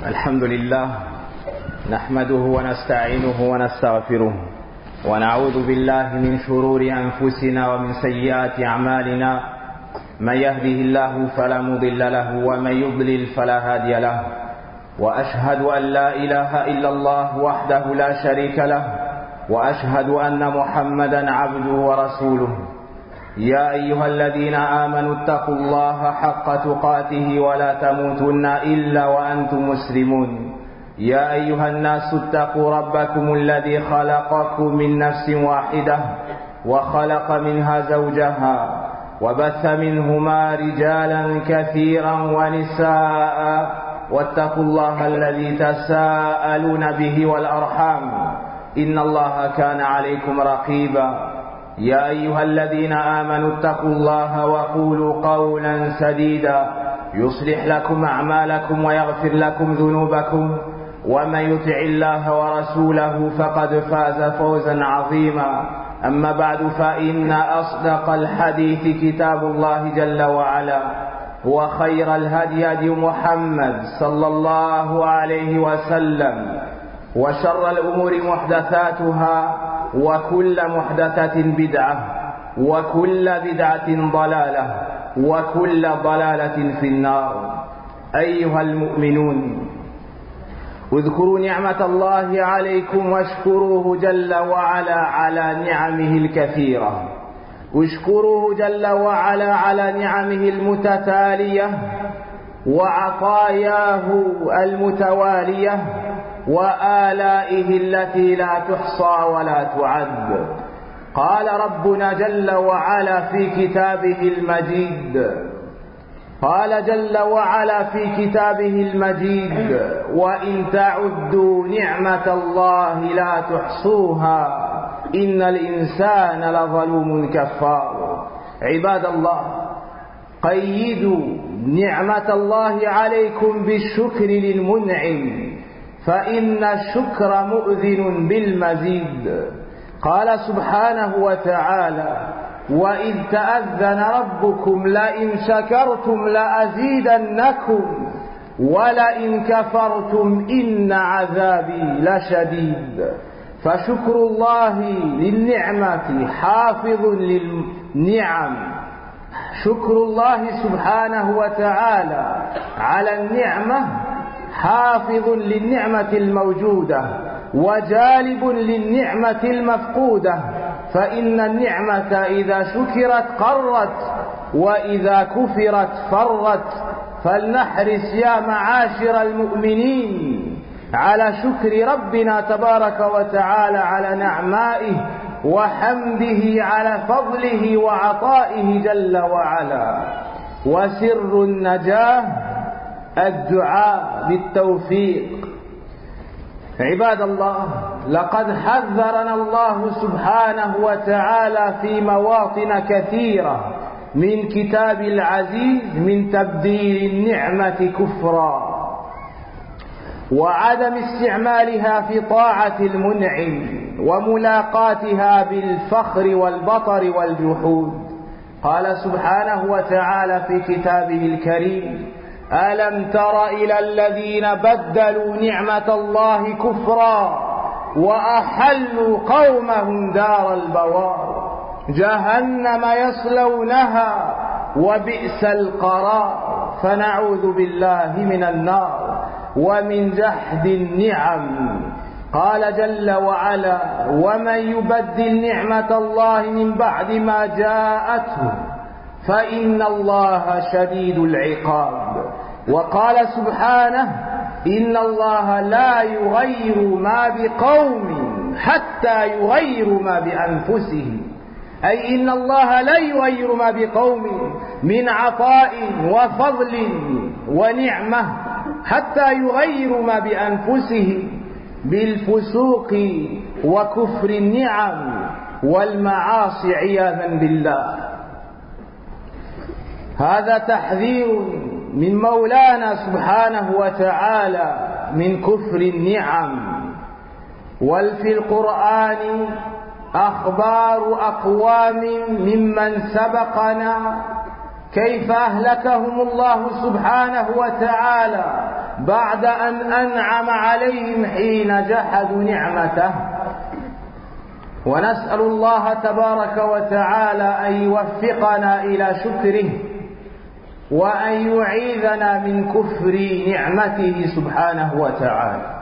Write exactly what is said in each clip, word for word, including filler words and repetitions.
الحمد لله نحمده ونستعينه ونستغفره ونعوذ بالله من شرور أنفسنا ومن سيئات أعمالنا. من يهده الله فلا مضل له ومن يضلل فلا هادي له، وأشهد أن لا إله إلا الله وحده لا شريك له، وأشهد أن محمدا عبده ورسوله. يا أيها الذين آمنوا اتقوا الله حق تقاته ولا تموتن إلا وأنتم مسلمون. يا أيها الناس اتقوا ربكم الذي خلقكم من نفس واحدة وخلق منها زوجها وبث منهما رجالا كثيرا ونساء، واتقوا الله الذي تساءلون به والأرحام إن الله كان عليكم رقيبا. يا أيها الذين آمنوا اتقوا الله وقولوا قولا سديدا يصلح لكم أعمالكم ويغفر لكم ذنوبكم، ومن يطع الله ورسوله فقد فاز فوزا عظيما. أما بعد، فإن أصدق الحديث كتاب الله جل وعلا، وخير الهدي هدي محمد صلى الله عليه وسلم، وشر الأمور محدثاتها، وكل محدثة بدعة، وكل بدعة ضلالة، وكل ضلالة في النار. أيها المؤمنون، اذكروا نعمة الله عليكم واشكروه جل وعلا على نعمه الكثيرة. اشكروه جل وعلا على نعمه المتتالية وعطاياه المتوالية وآلائه التي لا تحصى ولا تعد. قال ربنا جل وعلا في كتابه المجيد قال جل وعلا في كتابه المجيد وإن تعدوا نعمة الله لا تحصوها إن الإنسان لظلوم كفار. عباد الله، قيدوا نعمة الله عليكم بالشكر للمنعم، فإن الشكر مؤذن بالمزيد. قال سبحانه وتعالى: وإذ تأذن ربكم لئن شكرتم لأزيدنكم ولئن كفرتم إن عذابي لشديد. فشكر الله للنعمة حافظ للنعم. شكر الله سبحانه وتعالى على النعمة حافظ للنعمة الموجودة وجالب للنعمة المفقودة، فإن النعمة إذا شكرت قرت وإذا كفرت فرت. فلنحرص يا معاشر المؤمنين على شكر ربنا تبارك وتعالى على نعمائه وحمده على فضله وعطائه جل وعلا. وسر النجاة الدعاء بالتوفيق. عباد الله، لقد حذرنا الله سبحانه وتعالى في مواطن كثيرة من كتاب العزيز من تبديل النعمة كفرا وعدم استعمالها في طاعة المنعم وملاقاتها بالفخر والبطر والجحود. قال سبحانه وتعالى في كتابه الكريم: ألم تر إلى الذين بدلوا نعمة الله كفرا وأحلوا قومهم دار البوار جهنم يصلونها وبئس القرار. فنعوذ بالله من النار ومن جحد النعم. قال جل وعلا: ومن يبدل نعمة الله من بعد ما جاءته فإن الله شديد العقاب. وقال سبحانه: إن الله لا يغير ما بقوم حتى يغيروا ما بأنفسهم، أي إن الله لا يغير ما بقوم من عطاء وفضل ونعمة حتى يغيروا ما بأنفسهم بالفسوق وكفر النعم والمعاصي عياذا بالله. هذا تحذير من مولانا سبحانه وتعالى من كفر النعم. وفي القرآن أخبار أقوام ممن سبقنا كيف أهلكهم الله سبحانه وتعالى بعد أن أنعم عليهم حين جحدوا نعمته. ونسأل الله تبارك وتعالى أن يوفقنا إلى شكره وأن يعيذنا من كفر نعمته سبحانه وتعالى.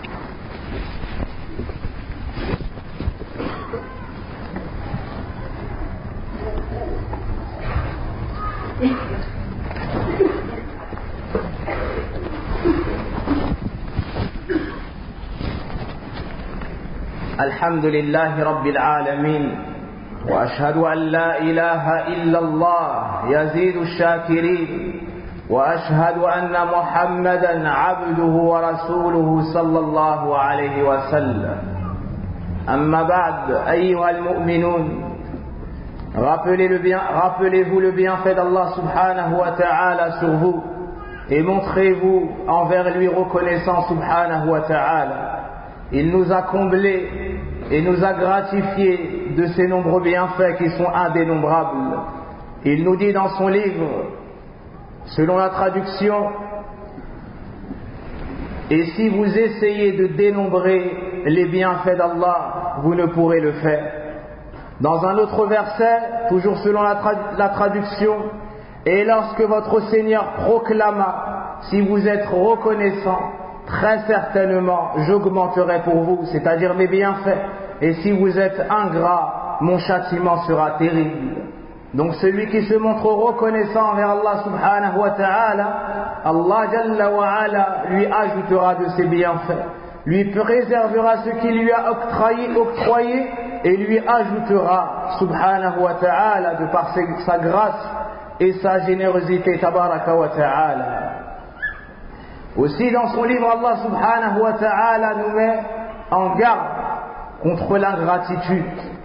الحمد لله رب العالمين وأشهد أن لا إله إلا الله يزيد الشاكرين وأشهد أن محمدا عبده ورسوله صلى الله عليه وسلم. أما بعد أيها المؤمنون rappelez-vous le bienfait d'Allah subhanahu wa ta'ala sur vous et montrez-vous envers lui reconnaissant subhanahu wa ta'ala. Il nous a comblés et nous a gratifiés de ses nombreux bienfaits qui sont indénombrables. Il nous dit dans son livre, selon la traduction, et si vous essayez de dénombrer les bienfaits d'Allah, vous ne pourrez le faire. Dans un autre verset, toujours selon la, tra- la traduction, et lorsque votre Seigneur proclama, si vous êtes reconnaissant, très certainement j'augmenterai pour vous, c'est-à-dire mes bienfaits, et si vous êtes ingrat, mon châtiment sera terrible. Donc celui qui se montre reconnaissant envers Allah subhanahu wa ta'ala, Allah jalla wa ala lui ajoutera de ses bienfaits, lui préservera ce qu'il lui a octroyé, octroyé et lui ajoutera subhanahu wa ta'ala de par sa grâce et sa générosité tabaraka wa ta'ala. Aussi dans son livre, Allah subhanahu wa ta'ala nous met en garde contre l'ingratitude.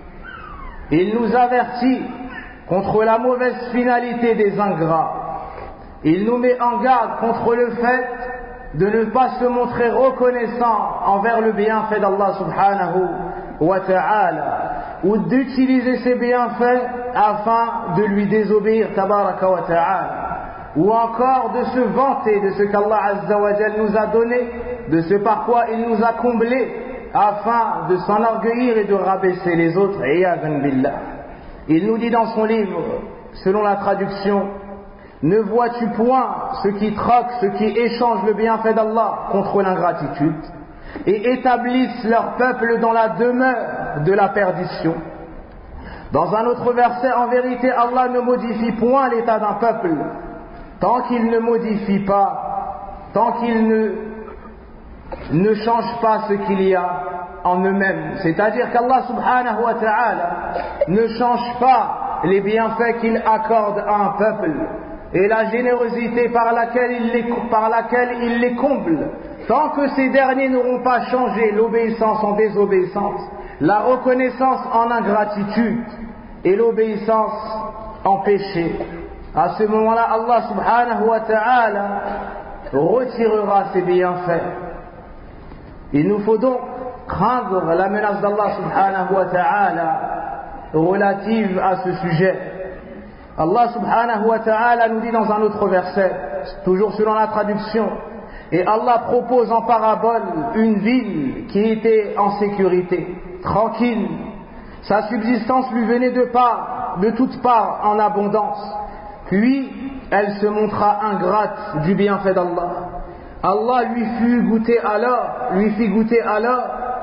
Il nous avertit contre la mauvaise finalité des ingrats. Il nous met en garde contre le fait de ne pas se montrer reconnaissant envers le bienfait d'Allah subhanahu wa ta'ala, ou d'utiliser ses bienfaits afin de lui désobéir tabaraka wa ta'ala, ou encore de se vanter de ce qu'Allah azza wa jal nous a donné, de ce par quoi il nous a comblés, afin de s'enorgueillir et de rabaisser les autres. Iyadhan billah. Il nous dit dans son livre, selon la traduction, ne vois-tu point ceux qui troquent, ceux qui échangent le bienfait d'Allah contre l'ingratitude et établissent leur peuple dans la demeure de la perdition. Dans un autre verset, en vérité, Allah ne modifie point l'état d'un peuple tant qu'il ne modifie pas, tant qu'il ne, ne change pas ce qu'il y a en eux-mêmes. C'est-à-dire qu'Allah subhanahu wa ta'ala ne change pas les bienfaits qu'il accorde à un peuple et la générosité par laquelle il les, par laquelle il les comble, tant que ces derniers n'auront pas changé l'obéissance en désobéissance, la reconnaissance en ingratitude et l'obéissance en péché. À ce moment-là, Allah subhanahu wa ta'ala retirera ses bienfaits. Il nous faut donc craindre la menace d'Allah subhanahu wa ta'ala relative à ce sujet. Allah subhanahu wa ta'ala nous dit dans un autre verset, toujours selon la traduction, et Allah propose en parabole une ville qui était en sécurité, tranquille. Sa subsistance lui venait de part, de toutes parts en abondance. Puis, elle se montra ingrate du bienfait d'Allah. Allah lui fit goûter alors, lui fit goûter alors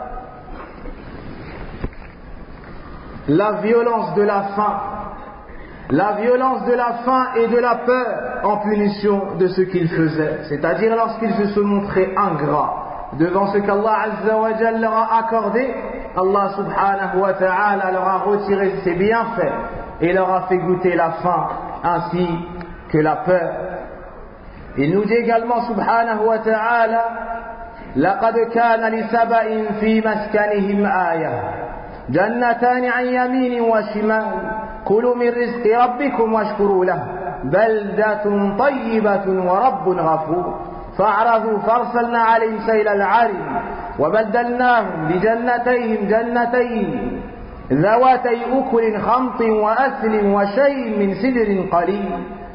la violence de la faim, la violence de la faim et de la peur en punition de ce qu'il faisait, c'est-à-dire lorsqu'il se montrait ingrat devant ce qu'Allah Azza wa Jalla leur a accordé. Allah subhanahu wa ta'ala leur a retiré ses bienfaits et leur a fait goûter la faim ainsi que la peur. Il nous dit également subhanahu wa ta'ala, لقد كان لسبأ في مسكنهم آية جنتان عن يمين وشمال كلوا من رزق ربكم واشكروا له بلدة طيبة ورب غفور فأعرضوا فأرسلنا عليهم سيل العرم وبدلناهم بجنتيهم جنتين ذواتي أكل خمط وأثل وشيء من سدر قليل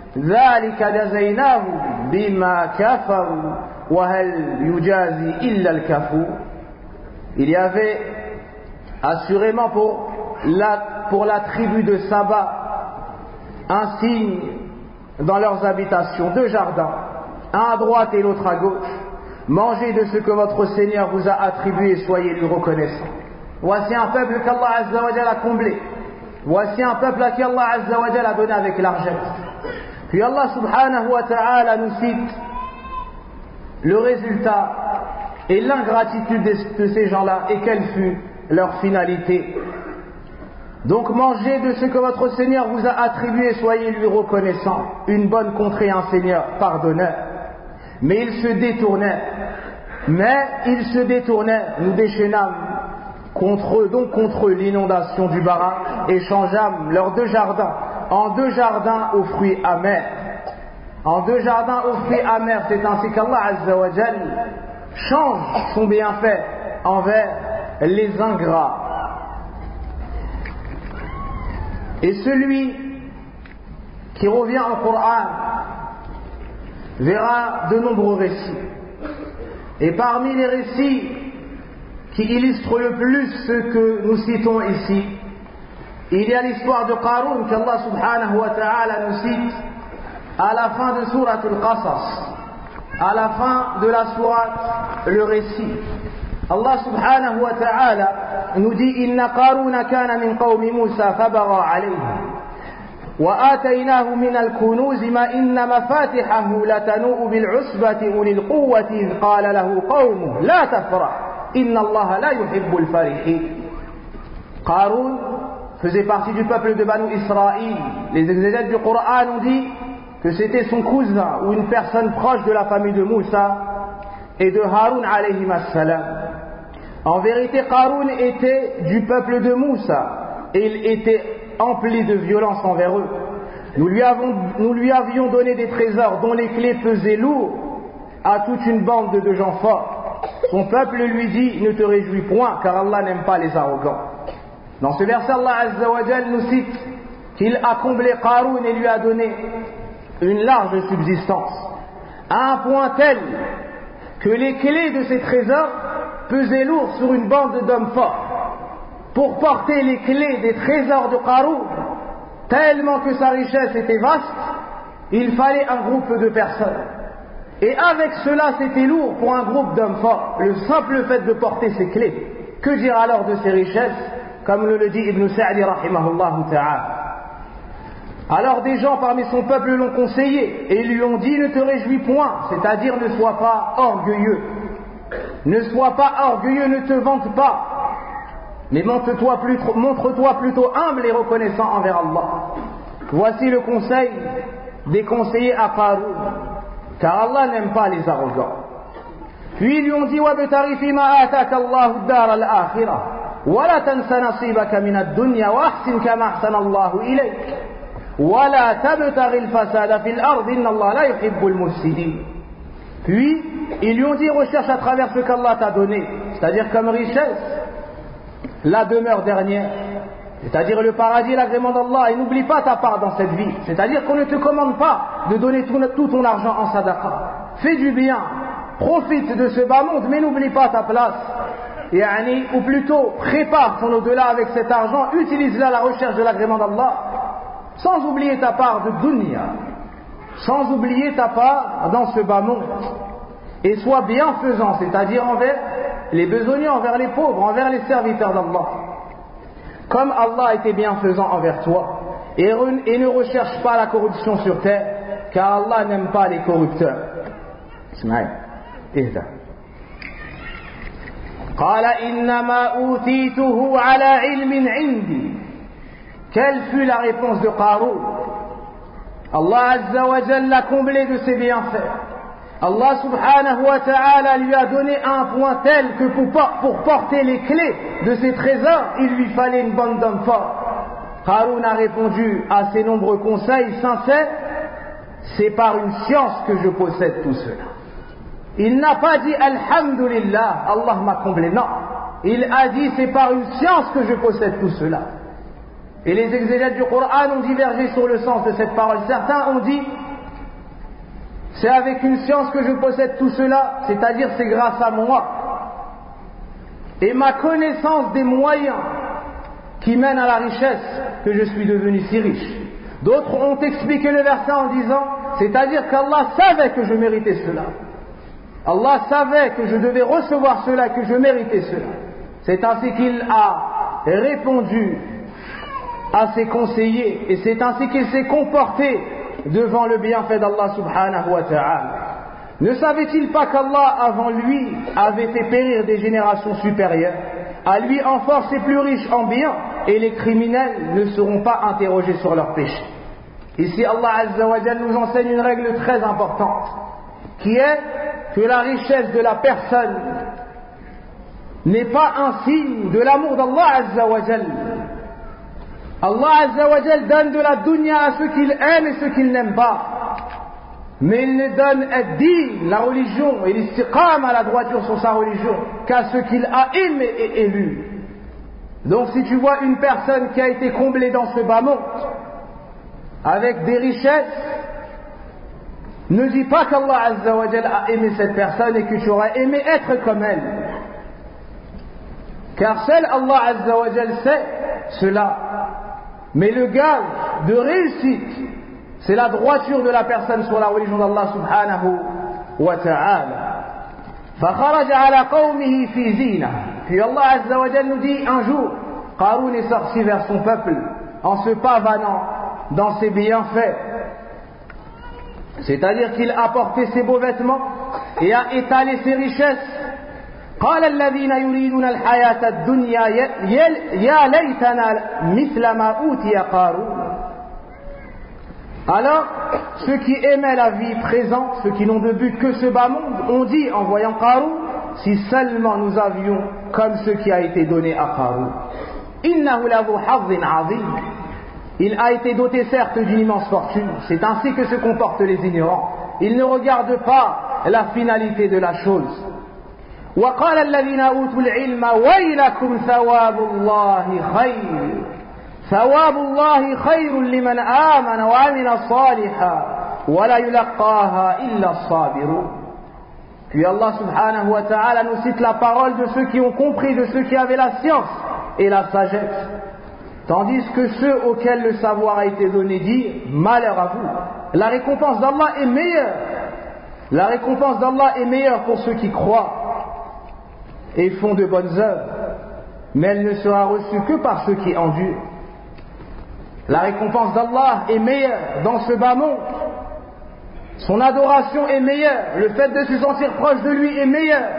ذلك جزيناهم بما كفروا وهل يجازي إلا الكفور. Il y avait assurément pour la, pour la tribu de Saba un signe dans leurs habitations, deux jardins, un à droite et l'autre à gauche. Mangez de ce que votre Seigneur vous a attribué et soyez lui reconnaissants. Voici un peuple qu'Allah Azza wa Jalla a comblé. Voici un peuple à qui Allah Azza wa Jalla a donné avec largesse. Puis Allah subhanahu wa ta'ala nous cite le résultat et l'ingratitude de ces gens-là et quelle fut leur finalité. Donc mangez de ce que votre Seigneur vous a attribué, soyez lui reconnaissants. Une bonne contrée, un Seigneur pardonneur. Mais ils se détournèrent. Mais ils se détournèrent. Nous déchaînâmes contre eux, donc contre eux, l'inondation du barrage, et changeâmes leurs deux jardins en deux jardins aux fruits amers. En deux jardins aux fruits amers, c'est ainsi qu'Allah Azza wa Jal change son bienfait envers les ingrats. Et celui qui revient au Coran verra de nombreux récits. Et parmi les récits qui illustrent le plus ce que nous citons ici, il y a l'histoire de Qarun qu'Allah subhanahu wa ta'ala nous cite à la fin de Surat al-Qasas, à la fin de la sourate, le récit. Allah subhanahu wa ta'ala nous dit Inna Qaruna kana min qawmi Musa fabagha alayhi wa ataynahu min al-kunuz ma inna mafatihahu latanu bil usbati ulil quwwati idh qala lahu qawmuhu la tafrah inna Allah la yuhibbul farihin. Qarun faisait partie du peuple de Banu Israël. Les exégètes du Coran ont dit que c'était son cousin ou une personne proche de la famille de Moussa et de Haroun alayhi salam. En vérité, Qarun était du peuple de Moussa et il était empli de violence envers eux. Nous lui, avons, nous lui avions donné des trésors dont les clés pesaient lourd à toute une bande de gens forts. Son peuple lui dit ne te réjouis point car Allah n'aime pas les arrogants. Dans ce verset, Allah Azza wa Jal nous cite qu'il a comblé Qarun et lui a donné une large subsistance, à un point tel que les clés de ses trésors pesaient lourd sur une bande d'hommes forts. Pour porter les clés des trésors de Qarun, tellement que sa richesse était vaste, il fallait un groupe de personnes. Et avec cela, c'était lourd pour un groupe d'hommes forts, le simple fait de porter ces clés. Que dire alors de ses richesses, comme le dit Ibn Sa'di rahimahullah ta'ala. Alors des gens parmi son peuple l'ont conseillé et lui ont dit ne te réjouis point, c'est-à-dire ne sois pas orgueilleux. Ne sois pas orgueilleux, ne te vante pas, mais montre-toi plutôt, montre-toi plutôt humble et reconnaissant envers Allah. Voici le conseil des conseillers à Qarun, car Allah n'aime pas les arrogants. Puis ils lui ont dit وَابْتَغِ فِيمَا آتَاكَ اللَّهُ الدَّارَ الْآخِرَةَ وَلَا تَنْسَ نَصِيبَكَ مِنَ الدُّنْيَا وَأَحْسِنْ كَمَا أَحْسَنَ اللَّهُ إِلَيْكَ وَلَا تَبْتَغِ الْفَسَادَ فِي الْأَرْضِ إِنَّ اللَّهَ لَا يُحِبُّ الْمُفْسِدِينَ. Puis ils lui ont dit recherche à travers ce qu'Allah t'a donné, c'est-à-dire comme richesse, la demeure dernière, c'est-à-dire le paradis et l'agrément d'Allah, et n'oublie pas ta part dans cette vie, c'est-à-dire qu'on ne te commande pas de donner tout, tout ton argent en sadaqa. Fais du bien, profite de ce bas monde, mais n'oublie pas ta place, yani, ou plutôt prépare ton au-delà avec cet argent, utilise-la à la recherche de l'agrément d'Allah, sans oublier ta part de dunya, sans oublier ta part dans ce bas monde, et sois bienfaisant, c'est-à-dire envers les besogneux, envers les pauvres, envers les serviteurs d'Allah, comme Allah était bienfaisant envers toi, et, re, et ne recherche pas la corruption sur terre, car Allah n'aime pas les corrupteurs. قال إنما أوتيته على علم عندي. Quelle fut la réponse de Qarun? Allah Azza wa Jalla l'a comblé de ses bienfaits. Allah subhanahu wa ta'ala lui a donné un point tel que pour, pour porter les clés de ses trésors, il lui fallait une bande d'hommes forts. Qarun a répondu à ses nombreux conseils sincères, c'est par une science que je possède tout cela. Il n'a pas dit Alhamdulillah, Allah m'a comblé, non. Il a dit c'est par une science que je possède tout cela. Et les exégètes du Coran ont divergé sur le sens de cette parole. Certains ont dit c'est avec une science que je possède tout cela, c'est-à-dire c'est grâce à moi et ma connaissance des moyens qui mènent à la richesse que je suis devenu si riche. D'autres ont expliqué le verset en disant, c'est-à-dire qu'Allah savait que je méritais cela. Allah savait que je devais recevoir cela, que je méritais cela. C'est ainsi qu'il a répondu à ses conseillers et c'est ainsi qu'il s'est comporté devant le bienfait d'Allah subhanahu wa ta'ala. Ne savait-il pas qu'Allah avant lui avait fait périr des générations supérieures, à lui en force et plus riche en biens, et les criminels ne seront pas interrogés sur leurs péchés. Ici Allah Azza wa Jalla nous enseigne une règle très importante, qui est que la richesse de la personne n'est pas un signe de l'amour d'Allah Azza wa Jalla. Allah Azza wa Jalla donne de la dunya à ceux qu'il aime et ceux qu'il n'aime pas. Mais il ne donne ad-din, la religion, et l'istiqam à la droiture sur sa religion, qu'à ceux qu'il a aimé et élu. Donc si tu vois une personne qui a été comblée dans ce bas monde, avec des richesses, ne dis pas qu'Allah Azza wa Jalla a aimé cette personne et que tu aurais aimé être comme elle. Car seul Allah Azza wa Jalla sait cela. Mais le gage de réussite, c'est la droiture de la personne sur la religion d'Allah subhanahu wa ta'ala. فَخَرَجَ عَلَى قَوْمِهِ فِي زِينَةٍ. Puis Allah Azza wa Jalla nous dit un jour, Qaroun est sorti vers son peuple en se pavanant dans ses bienfaits. C'est-à-dire qu'il a porté ses beaux vêtements et a étalé ses richesses. قال الذين يريدون الحياة الدنيا يا ليتنا مثل ما أوتي قارون. Alors, ceux qui aimaient la vie présente, ceux qui n'ont de but que ce bas monde, ont dit en voyant Qaroun, si seulement nous avions comme ce qui a été donné à Qaroun. إنه له حظ عظيم. Il a été doté certes d'une immense fortune, c'est ainsi que se comportent les ignorants. Ils ne regardent pas la finalité de la chose. وقال الذين أوتوا العلم ويلكم ثواب الله خير ثواب الله خير لمن آمن وعمل صالحا ولا يلقاها إلا الصابرون. Puis Allah subhanahu wa ta'ala nous cite la parole de ceux qui ont compris, de ceux qui avaient la science et la sagesse. Tandis que ceux auxquels le savoir a été donné disent, malheur à vous. La récompense d'Allah est meilleure. La récompense d'Allah est meilleure pour ceux qui croient et font de bonnes œuvres, mais elle ne sera reçue que par ceux qui endurent. La récompense d'Allah est meilleure dans ce bas monde. Son adoration est meilleure. Le fait de se sentir proche de lui est meilleur.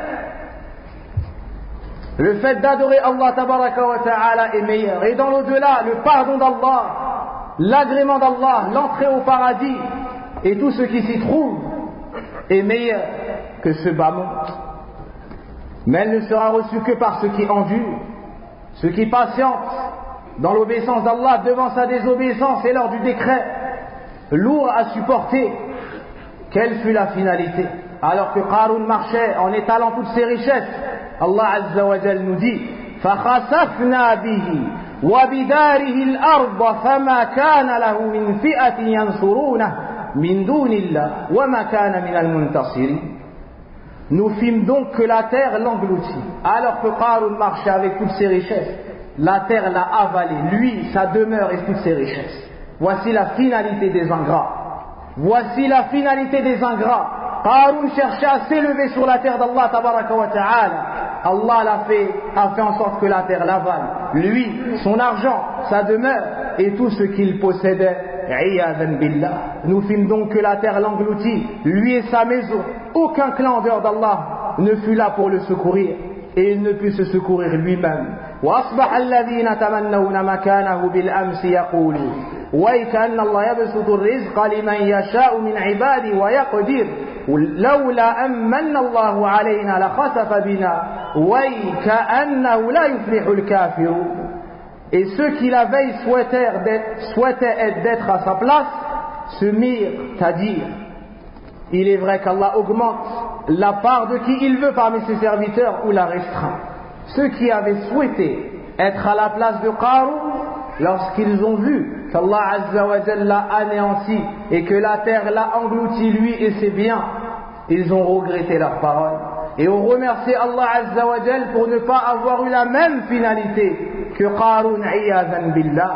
Le fait d'adorer Allah tabaraka wa ta'ala est meilleur. Et dans l'au-delà, le pardon d'Allah, l'agrément d'Allah, l'entrée au paradis et tout ce qui s'y trouve est meilleur que ce bas monde. Mais elle ne sera reçue que par ceux qui endurent, ceux qui patientent dans l'obéissance d'Allah devant sa désobéissance et lors du décret lourd à supporter. Quelle fut la finalité? Alors que Qaroun marchait en étalant toutes ses richesses, Allah Azza wa Jal nous dit فَخَسَفْنَا بِهِ وَبِدَارِهِ الْأَرْضَ فَمَا كَانَ لَهُ مِنْ فِئَةٍ يَنْصُرُونَهُ مِنْ دُونِ اللَّهِ وَمَا كَانَ مِنَ الْمُنْتَصِرِينَ. Nous fîmes donc que la terre l'engloutit. Alors que Qaroun marchait avec toutes ses richesses, la terre l'a avalé, lui, sa demeure et toutes ses richesses. Voici la finalité des ingrats. Voici la finalité des ingrats. Qaroun cherchait à s'élever sur la terre d'Allah tabaraka wa ta'ala. Allah l'a fait, a fait en sorte que la terre l'avale. Lui, son argent, sa demeure et tout ce qu'il possédait. Billah. Nous fîmes donc que la terre l'engloutit, lui et sa maison. Aucun clan en dehors d'Allah ne fut là pour le secourir et il ne put se secourir lui-même. وأصبح الذين تمنون مكانه بالأمس يقولون ويكأن الله يبسط الرزق لمن يشاء من عباده ويقدر لولا أمن الله علينا لخسف بنا ويكأنه لا يفلح الكافرون. Et ceux qui la veille souhaitèrent d'être, souhaitaient d'être à sa place se mirent à dire, il est vrai qu'Allah augmente la part de qui il veut parmi ses serviteurs ou la restreint. Ceux qui avaient souhaité être à la place de Qaroun lorsqu'ils ont vu qu'Allah Azza wa Jalla l'a anéanti et que la terre l'a englouti lui et ses biens, ils ont regretté leurs paroles et ont remercié Allah Azza wa Jalla pour ne pas avoir eu la même finalité que Qarun iyadhan billah.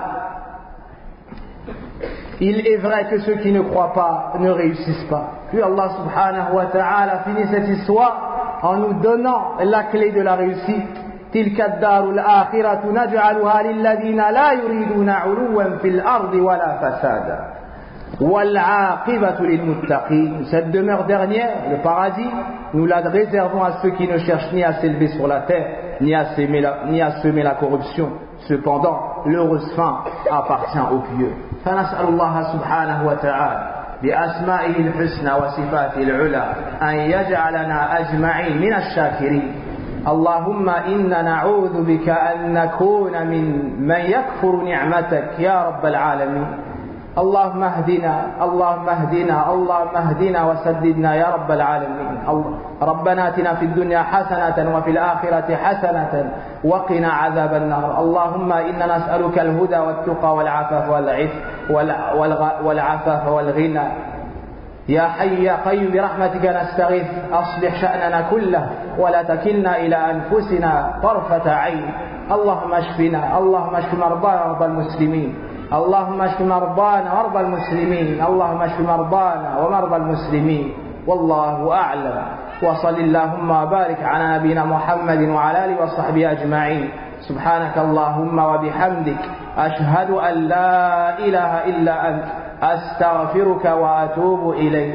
Il est vrai que ceux qui ne croient pas ne réussissent pas. Puis Allah subhanahu wa ta'ala finit cette histoire en nous donnant la clé de la réussite. تلك الدار الآخرة نجعلها للذين لا يريدون علوا في الأرض ولا فسادا والعاقبة للمتقين. Cette demeure dernière, le paradis, nous la réservons à ceux qui ne cherchent ni à s'élever sur la terre, ni à semer la, ni à semer la corruption. Cependant, l'heureuse fin appartient aux pieux. فنسأل الله سبحانه وتعالى بأسمائه الحسنى وصفاته العلى أن يجعلنا أجمعين من الشاكرين. اللهم إنا نعوذ بك أن نكون من من يكفر نعمتك يا رب العالمين. اللهم اهدنا اللهم اهدنا اللهم اهدنا وسددنا يا رب العالمين. ربنا آتنا في الدنيا حسنة وفي الآخرة حسنة وقنا عذاب النار. اللهم إنا نسألك الهدى والتقى والعفاف والعفاف والغنى. يا حي يا قيوم برحمتك نستغيث أصلح شأننا كله ولا تكلنا إلى أنفسنا طرفة عين. اللهم اشفنا اللهم اشف مرضانا ومرضى المسلمين. اللهم اشف مرضانا ومرضى المسلمين. اللهم اشف مرضانا ومرضى المسلمين. والله أعلم. وصل اللهم وبارك على نبينا محمد وعلى آله وصحبه أجمعين. سبحانك اللهم وبحمدك أشهد أن لا إله إلا أنت أستغفرك وأتوب إليك.